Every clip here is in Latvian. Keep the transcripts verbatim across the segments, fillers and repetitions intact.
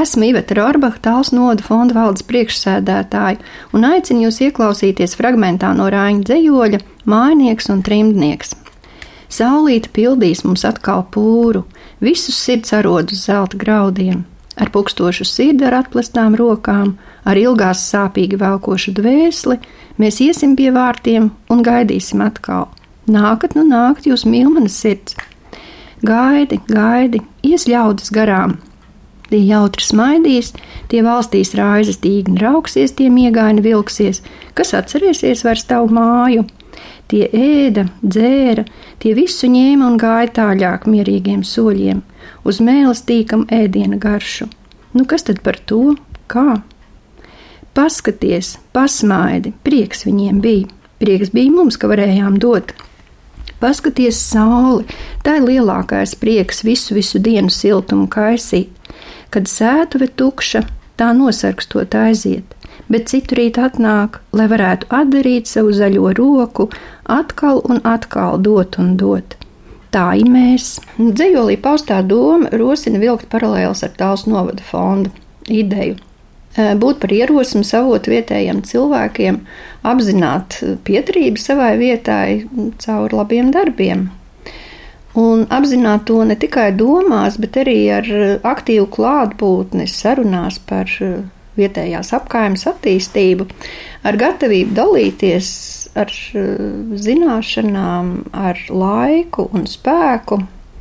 Esmu Iveta Rorbaha, Talsu novada fonda valdes priekšsēdētāja un aicinu jūs ieklausīties fragmentā no Raiņa dzejoļa Mājnieks un trimdnieks. Saulīte pildīs mums atkal pūru, visus sirds arod uz zelta graudiem, ar pukstošu sirdi ar atplestām rokām, ar ilgās sāpīgi velkošu dvēsli, mēs iesim pie vārtiem un gaidīsim atkal. Nākat, nu nākt, jūs mīl manas sirds. Gaidi, gaidi, ies ļaudis garām. Tie jautri smaidīs, tie valstīs raizes tīgni rauksies, tie miegaini vilksies, kas atcerēsies vairs tavu māju. Tie ēda, dzēra, tie visu ņēma un gāja tāļāk mierīgiem soļiem, uz mēles tīkam ēdiena garšu. Nu kas tad par to? Kā? Paskaties, pasmaidi, prieks viņiem bija. Prieks bija mums, ka varējām dot. Paskaties sauli, tā ir lielākais prieks visu, visu dienu siltumu kaisīt. Kad sētuve tukša, tā nosargstot aiziet, bet citu rīt atnāk, lai varētu atdarīt savu zaļo roku, atkal un atkal dot un dot. Tā ir mēs. Dzejolī paustā doma rosina vilkt paralēles ar Talsu novada fonda ideju. Būt par ierosmi savot vietējiem cilvēkiem, apzināt piedarību savai vietai caur labiem darbiem. Un apzināt to ne tikai domās, bet arī ar aktīvu klātbūtni sarunās par vietējās apkaimes attīstību, ar gatavību dalīties ar zināšanām, ar laiku un spēku,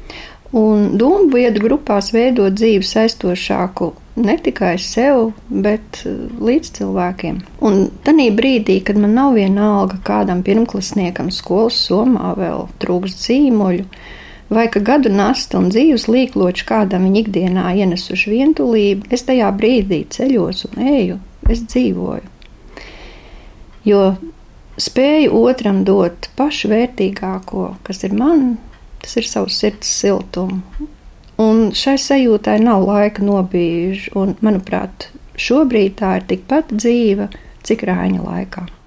un domu viedu grupās veidot dzīvi saistošāku ne tikai sev, bet līdz cilvēkiem. Un tanī brīdī, kad man nav vienalga kādam pirmklasniekam skolas somā vēl trūkst zīmoļu, vai ka gadu nasta un dzīves līkloči kādam viņa ikdienā ienesuši vientulību, es tajā brīdī ceļos un eju, es dzīvoju. Jo spēju otram dot pašu vērtīgāko, kas ir man, tas ir savs sirds siltumu. Un šai sajūtai nav laika nobīžu, un, manuprāt, šobrīd tā ir tikpat dzīva, cik Raiņa laikā.